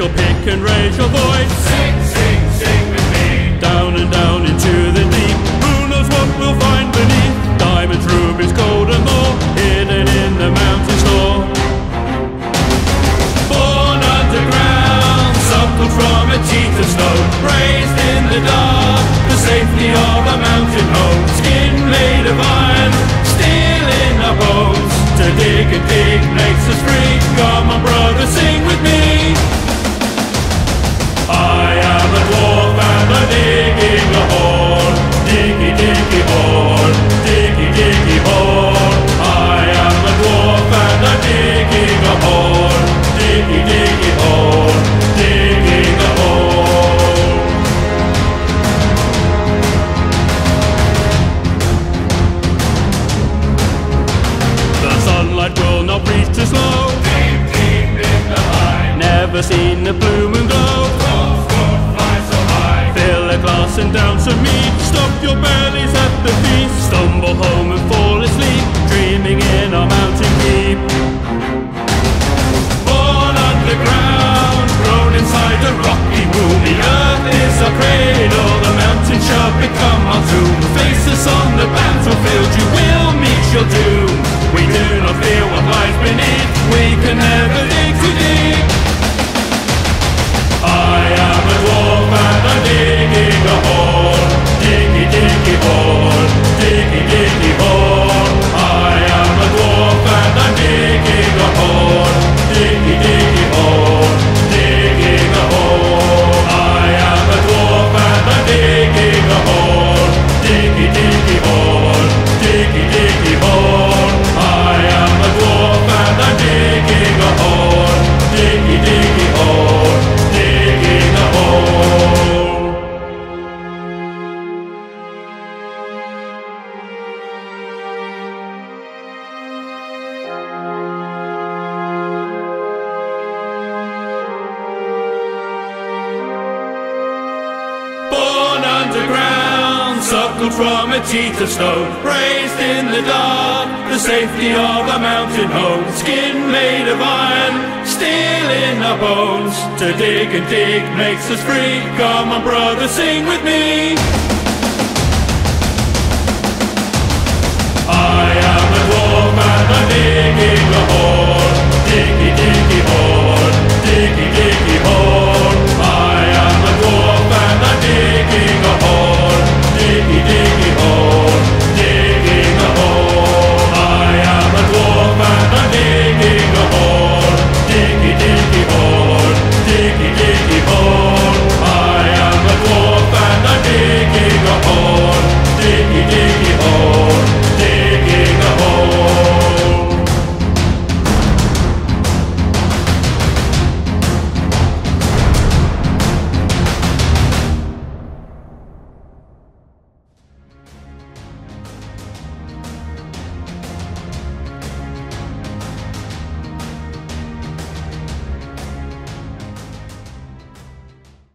your pick and raise your voice. Sing, sing, sing with me. Down and down into the deep, who knows what we'll find beneath? Diamonds, rubies, gold and more, hidden in the mountain store. Born underground, suckled from a teeth of snow, raised in the dark, the safety of a mountain home. Skin made of iron, steel in our bones. To dig and dig makes us free. Come on brother, sing with me. I am a dwarf and I'm digging a hole. Diggy, diggy hole, diggy, diggy hole. I am a dwarf and I'm digging a hole. Diggy, diggy hole, digging a hole. The sunlight will not reach too slow. Deep, deep in the line. Never seen a blue moon glow. Dwarf, dwarf, fly so high. Fill a glass and down some meat. Stop your bellies at the feast. Stumble home and fall asleep, dreaming in our mountain keep. Born underground, grown inside a rocky womb. The earth is our cradle, the mountain shall become our tomb. Face us on the battlefield, you will meet your doom. We do not fear what lies beneath, we can never dig too deep. I am a dwarf and I'm digging a hole. Diggy, diggy hole, diggy, diggy hole. I am a dwarf and I'm digging a hole. Diggy, diggy hole, digging a hole. I am a dwarf and I'm digging a hole. Diggy, diggy hole, diggy, diggy hole. I am a dwarf and I'm digging a hole. Diggy, diggy hole, digging a hole. Born underground, suckled from a teeth of stone, raised in the dark, the safety of a mountain home. Skin made of iron, steel in our bones. To dig and dig makes us free. Come on brother, sing with me.